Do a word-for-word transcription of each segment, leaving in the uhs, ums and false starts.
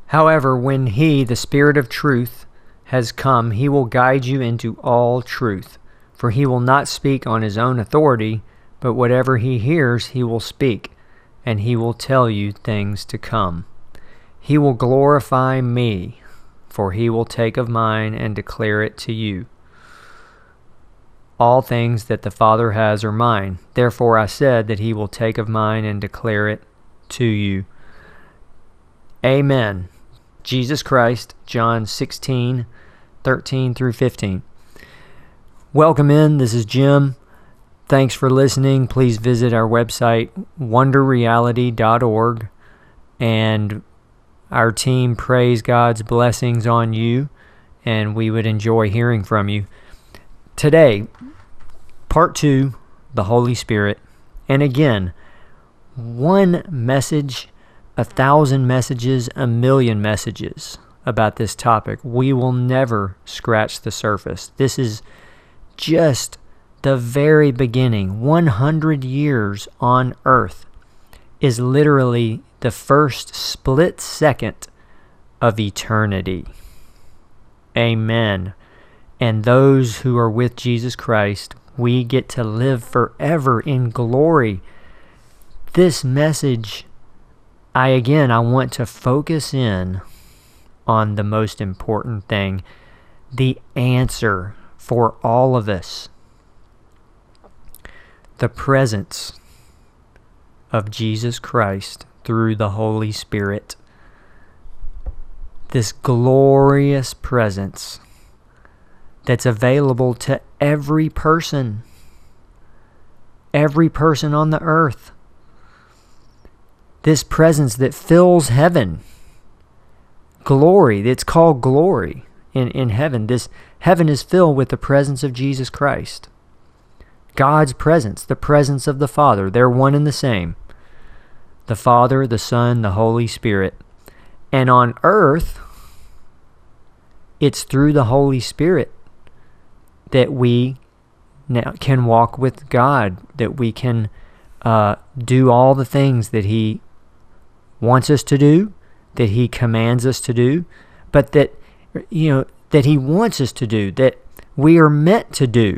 However, when he, the Spirit of truth, has come, he will guide you into all truth. For he will not speak on his own authority, but whatever he hears he will speak, and he will tell you things to come. He will glorify me, for he will take of mine and declare it to you. All things that the Father has are mine. Therefore I said that he will take of mine and declare it to you. Amen. Jesus Christ, John sixteen, thirteen through fifteen. Welcome in. This is Jim. Thanks for listening. Please visit our website, wonder reality dot org, and our team prays God's blessings on you, and we would enjoy hearing from you. Today, part two, the Holy Spirit. And again, one message, a thousand messages, a million messages about this topic. We will never scratch the surface. This is just the very beginning. one hundred years on earth is literally the first split second of eternity. Amen. And those who are with Jesus Christ, we get to live forever in glory. This message, I again, I want to focus in on the most important thing, the answer for all of us. The presence of Jesus Christ through the Holy Spirit. This glorious presence that's available to every person. Every person on the earth. This presence that fills heaven. Glory. It's called glory in, in heaven. This heaven is filled with the presence of Jesus Christ. God's presence, the presence of the Father. They're one and the same. The Father, the Son, the Holy Spirit. And on earth, it's through the Holy Spirit that we now can walk with God, that we can uh, do all the things that He wants us to do, that He commands us to do, but that, you know, that He wants us to do, that we are meant to do.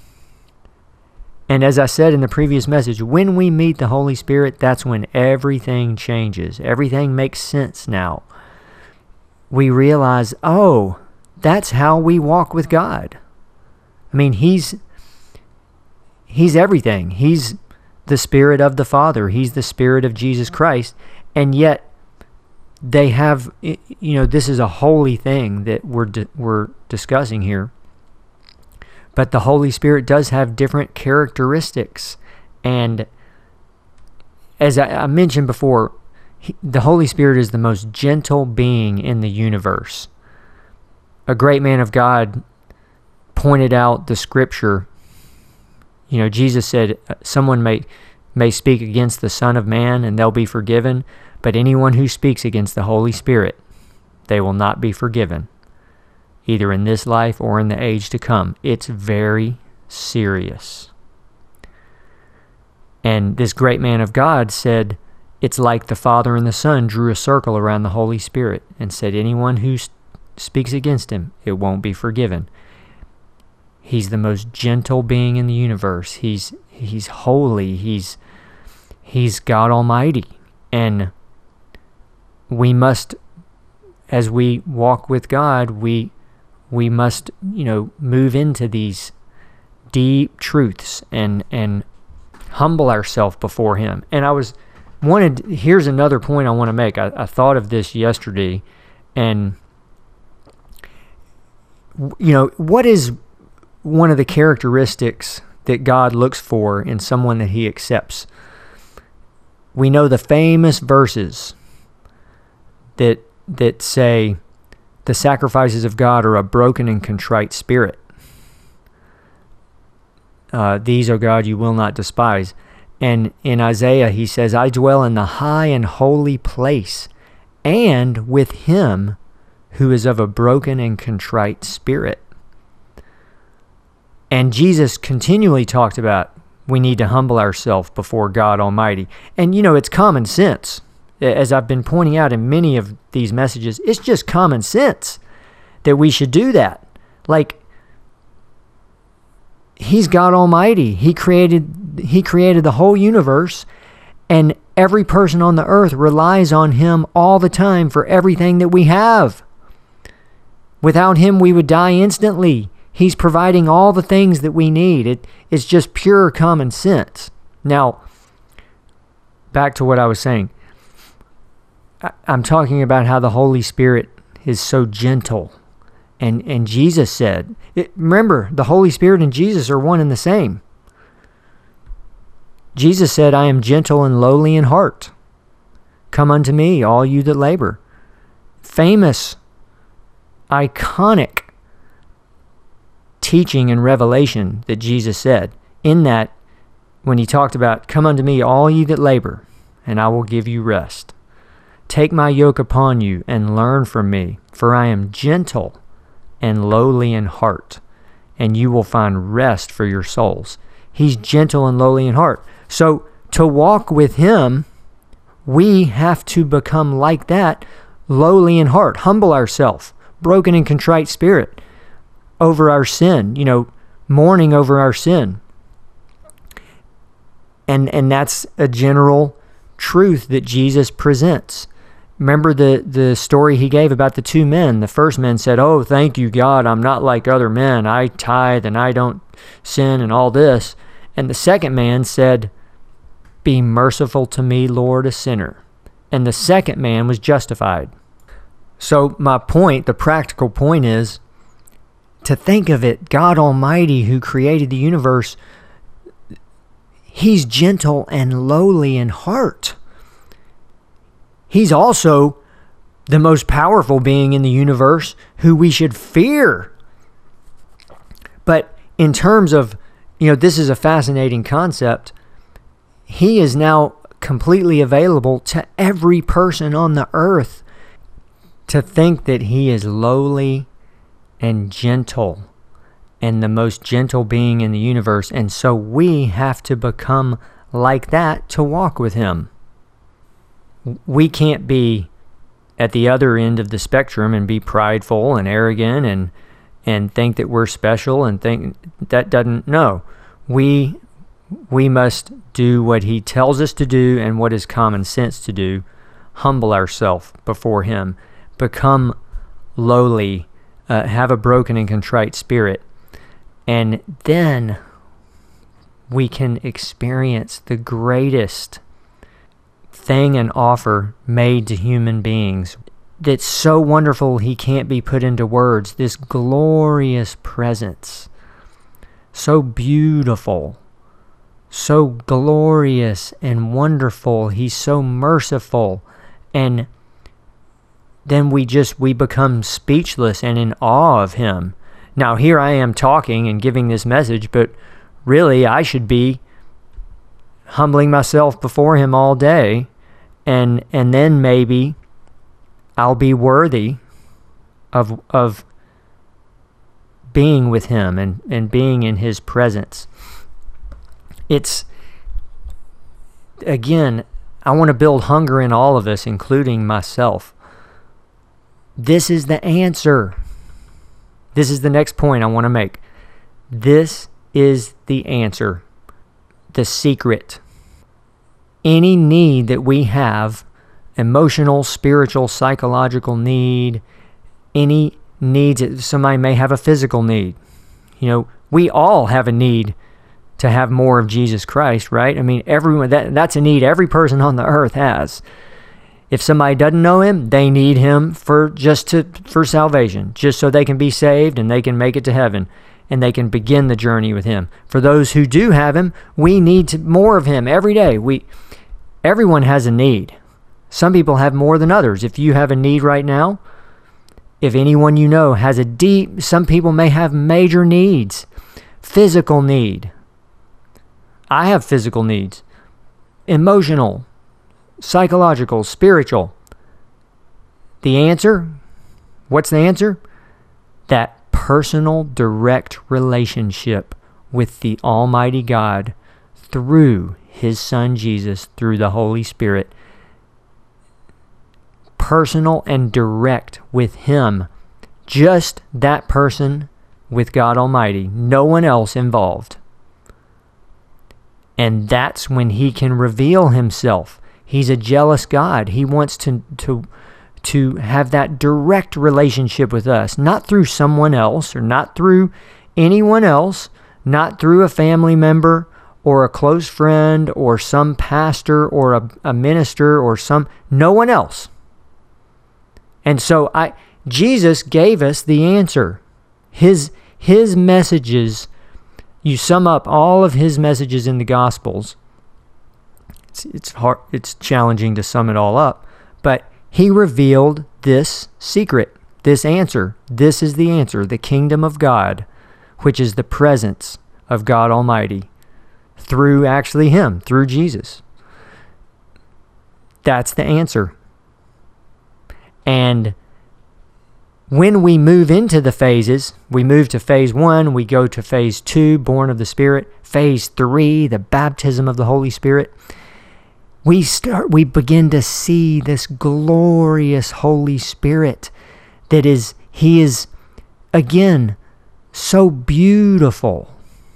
And as I said in the previous message, when we meet the Holy Spirit, that's when everything changes. Everything makes sense now. We realize, oh, that's how we walk with God. I mean, He's He's everything. He's the Spirit of the Father. He's the Spirit of Jesus Christ. And yet, they have, you know, this is a holy thing that we're di- we're discussing here. But the Holy Spirit does have different characteristics. And as I, I mentioned before, he, the Holy Spirit is the most gentle being in the universe. A great man of God pointed out the scripture. You know, Jesus said, someone may, may speak against the Son of Man and they'll be forgiven, but anyone who speaks against the Holy Spirit, they will not be forgiven, either in this life or in the age to come. It's very serious. And this great man of God said, it's like the Father and the Son drew a circle around the Holy Spirit and said, anyone who speaks against Him, it won't be forgiven. He's the most gentle being in the universe. He's he's holy. He's he's God Almighty. And we must, as we walk with God, we we must, you know, move into these deep truths and and humble ourselves before Him. And I was wanted. Here's another point I want to make. I, I thought of this yesterday, and you know, what is one of the characteristics that God looks for in someone that He accepts? We know the famous verses that that say the sacrifices of God are a broken and contrite spirit. Uh, these, O God, you will not despise. And in Isaiah, He says, I dwell in the high and holy place, and with Him who is of a broken and contrite spirit. And Jesus continually talked about we need to humble ourselves before God Almighty. And, you know, it's common sense. as I've been pointing out in many of these messages, it's just common sense that we should do that. Like, he's God Almighty. He created, he created the whole universe, and every person on the earth relies on him all the time for everything that we have. Without him, we would die instantly. He's providing all the things that we need. It, it's just pure common sense. Now, back to what I was saying. I, I'm talking about how the Holy Spirit is so gentle. And, and Jesus said, it, remember, the Holy Spirit and Jesus are one and the same. Jesus said, I am gentle and lowly in heart. Come unto me, all you that labor. Famous, iconic teaching and revelation that Jesus said. In that, when he talked about, come unto me, all you that labor, and I will give you rest. Take my yoke upon you and learn from me, for I am gentle and lowly in heart, and you will find rest for your souls. He's gentle and lowly in heart. So to walk with him, we have to become like that, lowly in heart, humble ourselves, broken and contrite spirit over our sin, you know, mourning over our sin. And and that's a general truth that Jesus presents. Remember the, the story he gave about the two men. The first man said, oh, thank you, God, I'm not like other men. I tithe and I don't sin and all this. And the second man said, be merciful to me, Lord, a sinner. And the second man was justified. So my point, the practical point is to think of it, God Almighty who created the universe, he's gentle and lowly in heart. He's also the most powerful being in the universe who we should fear. But in terms of, you know, this is a fascinating concept. He is now completely available to every person on the earth. To think that he is lowly and gentle and the most gentle being in the universe. And so we have to become like that to walk with him. We can't be at the other end of the spectrum and be prideful and arrogant and and think that we're special and think that doesn't, no. We we must do what he tells us to do and what is common sense to do. Humble ourselves before him. Become lowly. Uh, have a broken and contrite spirit. And then we can experience the greatest thing and offer made to human beings that's so wonderful he can't be put into words. This glorious presence, so beautiful, so glorious and wonderful. He's so merciful, and then we just we become speechless and in awe of him. Now here I am talking and giving this message, but really I should be humbling myself before him all day. And and then maybe I'll be worthy of of being with him and, and being in his presence. It's, again, I want to build hunger in all of us, including myself. This is the answer. This is the next point I want to make. This is the answer, the secret. Any need that we have, emotional, spiritual, psychological need, any needs, somebody may have a physical need. You know, we all have a need to have more of Jesus Christ, right? I mean, everyone, that that's a need every person on the earth has. If somebody doesn't know him, they need him for just to for salvation, just so they can be saved and they can make it to heaven and they can begin the journey with him. For those who do have him, we need to, more of him every day. We Everyone has a need. Some people have more than others. If you have a need right now, if anyone you know has a deep, some people may have major needs, physical need. I have physical needs, emotional, psychological, spiritual. The answer, what's the answer? That personal, direct relationship with the Almighty God through his Son Jesus, through the Holy Spirit. personal and direct with Him. Just that person with God Almighty. No one else involved. And that's when He can reveal Himself. He's a jealous God. He wants to, to, to have that direct relationship with us, not through someone else or not through anyone else, not through a family member or a close friend or some pastor or a, a minister or some, no one else. And so I, Jesus gave us the answer. His, his messages, you sum up all of His messages in the Gospels. It's, it's hard, it's challenging to sum it all up, but He revealed this secret, this answer. This is the answer, the kingdom of God, which is the presence of God Almighty through actually Him, through Jesus. That's the answer. And when we move into the phases, we move to phase one, we go to phase two, born of the Spirit, phase three, the baptism of the Holy Spirit. We start, we begin to see this glorious Holy Spirit that is, He is, again, so beautiful,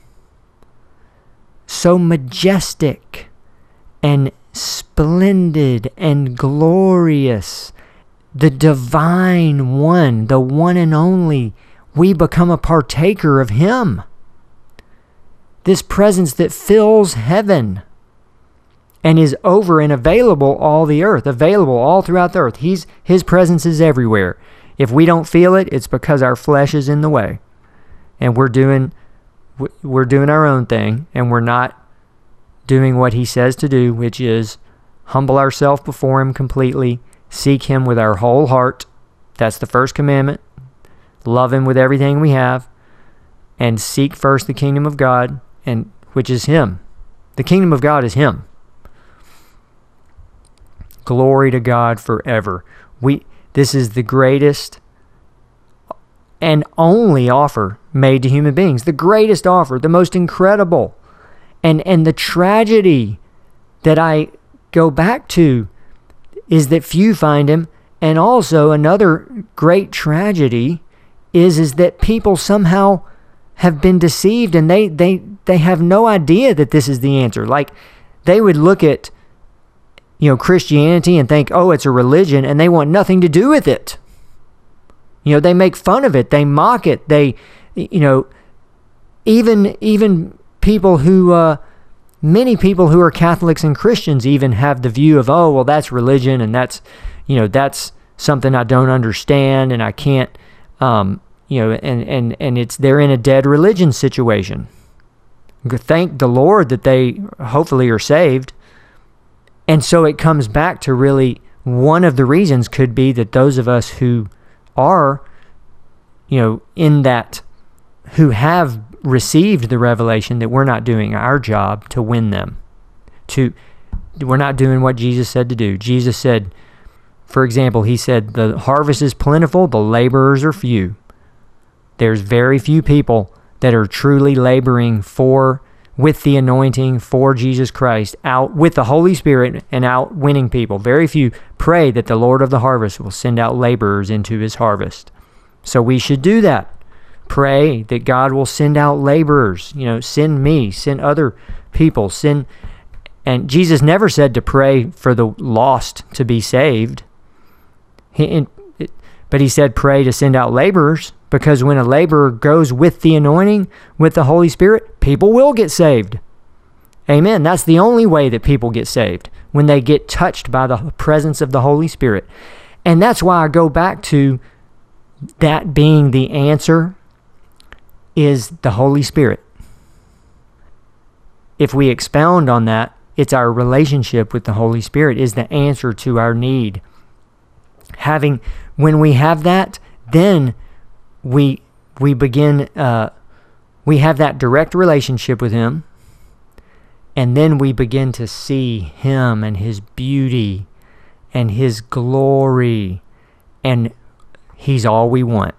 so majestic and splendid and glorious. The divine one, the one and only, we become a partaker of Him. This presence that fills heaven and is over and available all the earth, available all throughout the earth. He's, His presence is everywhere. If we don't feel it, it's because our flesh is in the way. And we're doing, we're doing our own thing, and we're not doing what He says to do, which is humble ourselves before Him completely, seek Him with our whole heart. That's the first commandment. Love Him with everything we have, and seek first the kingdom of God, and which is Him. The kingdom of God is Him. Glory to God forever. We this is the greatest and only offer made to human beings. The greatest offer, the most incredible. And and the tragedy that I go back to is that few find Him. And also another great tragedy is, is that people somehow have been deceived, and they, they, they have no idea that this is the answer. Like, they would look at, you know, Christianity and think, oh, it's a religion, and they want nothing to do with it. You know, they make fun of it. They mock it. They, you know, even, even people who, uh, many people who are Catholics and Christians even have the view of, oh, well, that's religion, and that's, you know, that's something I don't understand, and I can't, um, you know, and, and, and it's, they're in a dead religion situation. Thank the Lord that they hopefully are saved. And so it comes back to really, one of the reasons could be that those of us who are, you know, in that, who have received the revelation, that we're not doing our job to win them. To, we're not doing what Jesus said to do. Jesus said, for example, He said, the harvest is plentiful, the laborers are few. There's very few people that are truly laboring for, with the anointing for Jesus Christ, out with the Holy Spirit and out winning people. Very few. Pray that the Lord of the harvest will send out laborers into His harvest. So we should do that. Pray that God will send out laborers. You know, send me, send other people, send. And Jesus never said to pray for the lost to be saved. He, but He said pray to send out laborers, because when a laborer goes with the anointing, with the Holy Spirit, people will get saved. Amen. That's the only way that people get saved, when they get touched by the presence of the Holy Spirit. And that's why I go back to that being the answer is the Holy Spirit. If we expound on that, it's our relationship with the Holy Spirit is the answer to our need. Having, when we have that, then we we begin, uh, we have that direct relationship with Him, and then we begin to see Him and His beauty and His glory, and He's all we want.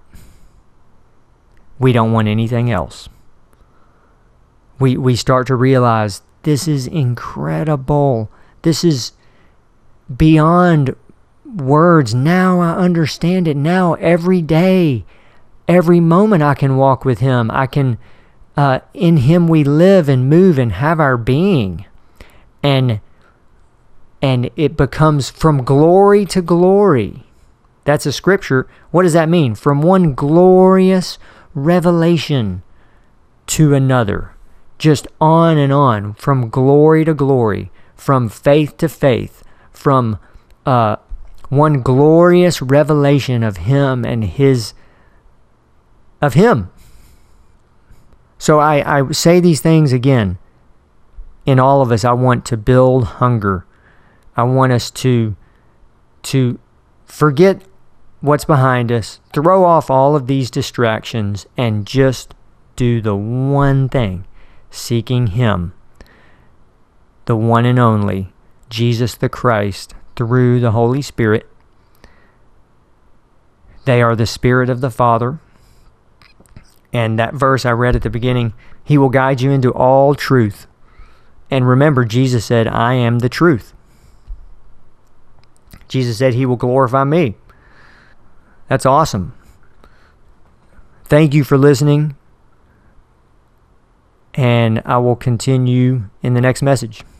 We don't want anything else. We we start to realize this is incredible. This is beyond words. Now I understand it. Now every day, every moment I can walk with him. I can, uh, in him we live and move and have our being. And, and it becomes from glory to glory. That's a scripture. What does that mean? From one glorious revelation to another. Just on and on. From glory to glory. From faith to faith. From uh, one glorious revelation of him and his, of him. So I, I say these things again. In all of us, I want to build hunger. I want us to, to forget what's behind us, throw off all of these distractions, and just do the one thing, seeking him, the one and only, Jesus the Christ, through the Holy Spirit. They are the Spirit of the Father. And that verse I read at the beginning, he will guide you into all truth. And remember, Jesus said, I am the truth. Jesus said he will glorify me. That's awesome. Thank you for listening. And I will continue in the next message.